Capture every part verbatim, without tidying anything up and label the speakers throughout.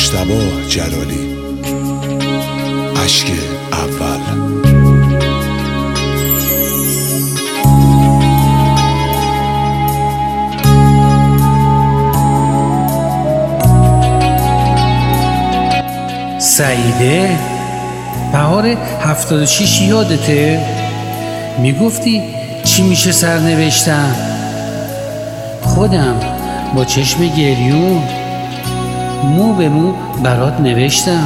Speaker 1: مجتبی جلالی. اشک اول.
Speaker 2: سعیده بهار هفتاد و شیش یادته؟ میگفتی چی میشه سرنوشتم؟ خودم با چشم گریون مو به مو برات نوشتم.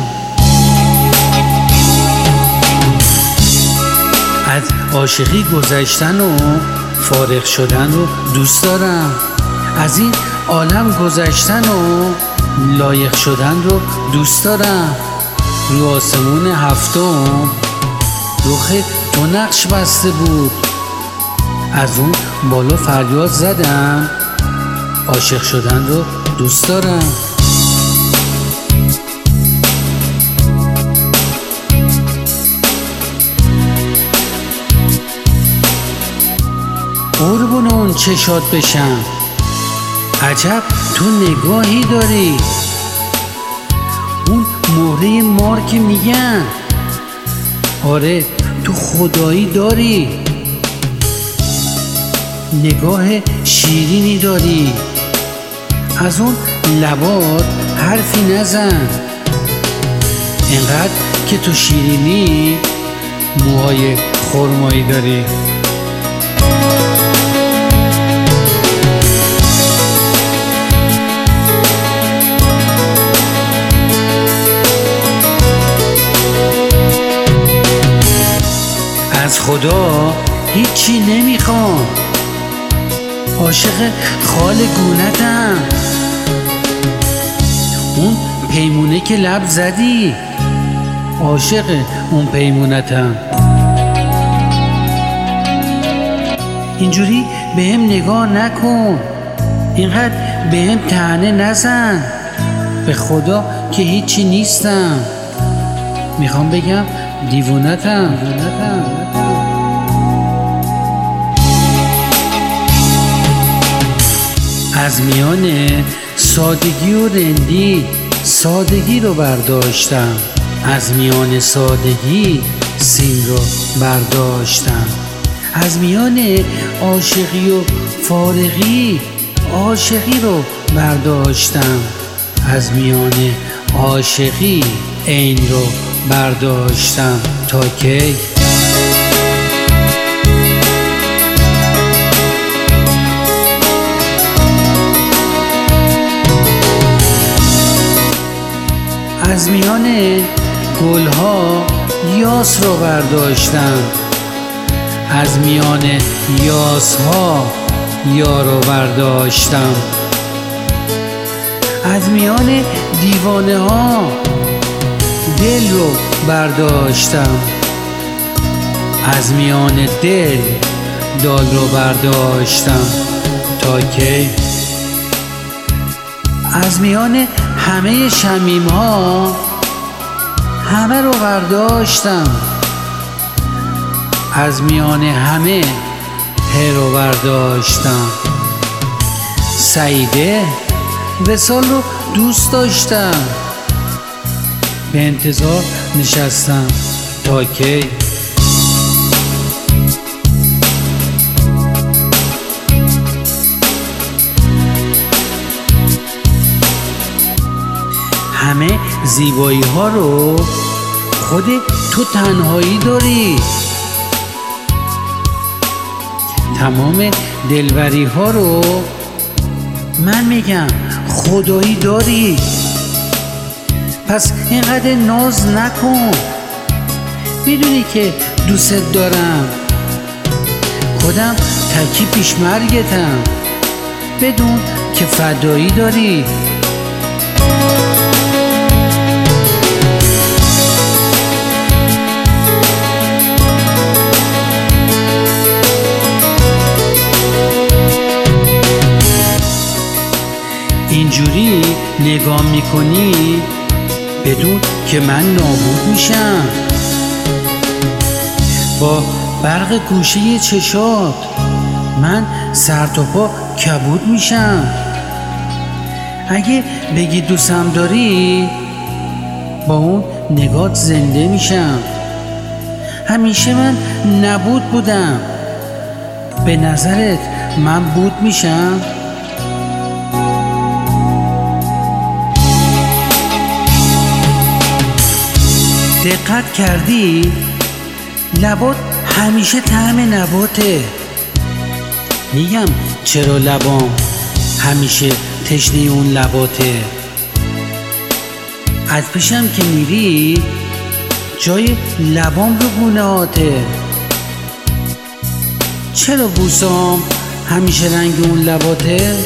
Speaker 2: از عاشقی گذشتن و فارغ شدن رو دوست دارم، از این عالم گذشتن و لایق شدن رو دوست دارم. رو آسمون هفتم رخ تو نقش بسته بود، از اون بالا فریاد زدم عاشق شدن رو دوست دارم. قربون اون چشات بشم، عجب تو نگاهی داری، اون مهره مار که میگن، آره تو خدایی داری، نگاه شیرینی داری، از اون لبات حرفی نزن، اینقدر که تو شیرینی موهای خرمایی داری. از خدا هیچی نمیخوام، عاشق خال گونتم، اون پیمونه که لب زدی عاشق اون پیمونتم. اینجوری به هم نگاه نکن، اینقدر به هم طعنه نزن، به خدا که هیچی نیستم، میخوام بگم دیوونتم. از میان سادگی و رندی سادگی رو برداشتم، از میان سادگی سین رو برداشتم، از میان عاشقی و فارغی عاشقی رو برداشتم، از میان عاشقی عین رو برداشتم. تا کی؟ از میان گلها یاس رو برداشتم، از میان یاسها یار رو برداشتم، از میان دیوانه ها دل رو برداشتم، از میان دل دال رو برداشتم. تا کی؟ از میان همه شمیم ها همه رو برداشتم، از میان همه هر رو برداشتم. سعیده وصال رو دوست داشتم، به انتظار نشستم. تا کی؟ همه زیبایی ها رو خود تو تنهایی داری، تمام دلبری ها رو من میگم خدایی داری. پس اینقدر ناز نکن، میدونی که دوست دارم، خودم تکی پیش مرگتم، بدون که فدایی داری. اینجوری نگاه میکنی بدون که من نابود میشم، با برق گوشه چشات من سر تا پا کبود میشم. اگه بگی دوستم داری با اون نگات زنده میشم. همیشه من نبود بودم، به نظرت من بود میشم؟ دقت کردی؟ لبات همیشه طعم نباته. میگم چرا لبام همیشه تشنه اون لباته. از پیشم که میری جای لبام رو گونه‌هاته. چرا بوسام همیشه رنگ اون لباته؟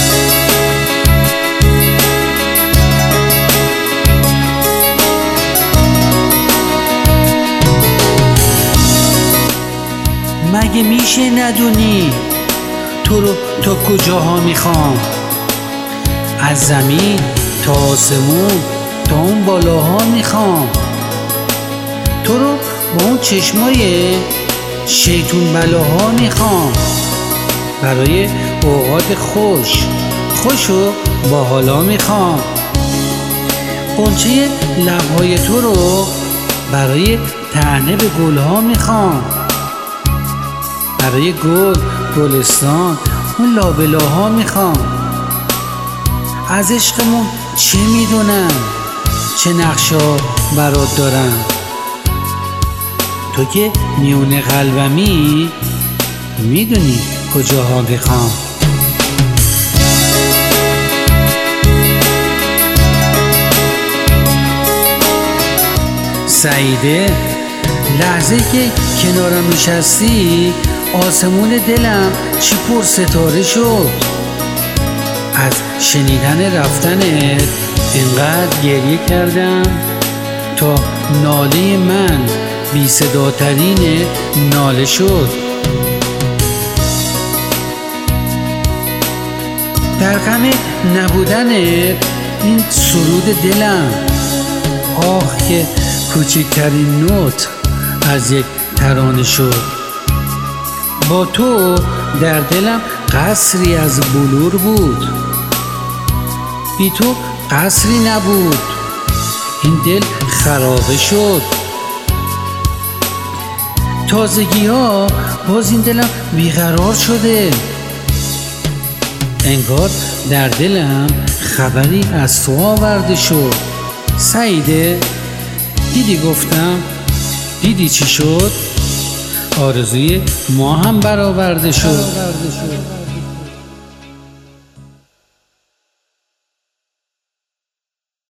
Speaker 2: مگه میشه ندونی تو رو تا کجاها میخوام؟ از زمین تا آسمون تا اون بالاها میخوام. تو رو با اون چشمای شیطون بلاها میخوام. برای اوقات خوش خوش و با حالا میخوام. غنچه لبهای تو رو برای طعنه به گلها میخوام. برای گل گلستان اون لابلاها میخوام. از عشقمون چه میدونم، چه نقشا برات دارم. تو که میونه قلبمی میدونی کجاها میخوام. سعیده، لحظه که کنارم نشستی آسمون دلم چی پر ستاره شد. از شنیدن رفتنت اینقدر گریه کردم تا ناله من بی صداترین ناله شد. در غم نبودنت این سرود دلم، آه که کوچکترین نوت از یک ترانه شد. با تو در دلم قصری از بلور بود، بی تو قصری نبود. این دل خرابه شد. تازگی ها باز این دلم بیقرار شده. انگار در دلم خبری از تو آورده شد. سعیده، دیدی گفتم؟ دیدی چی شد؟ آرزوی ما هم برآورده شد.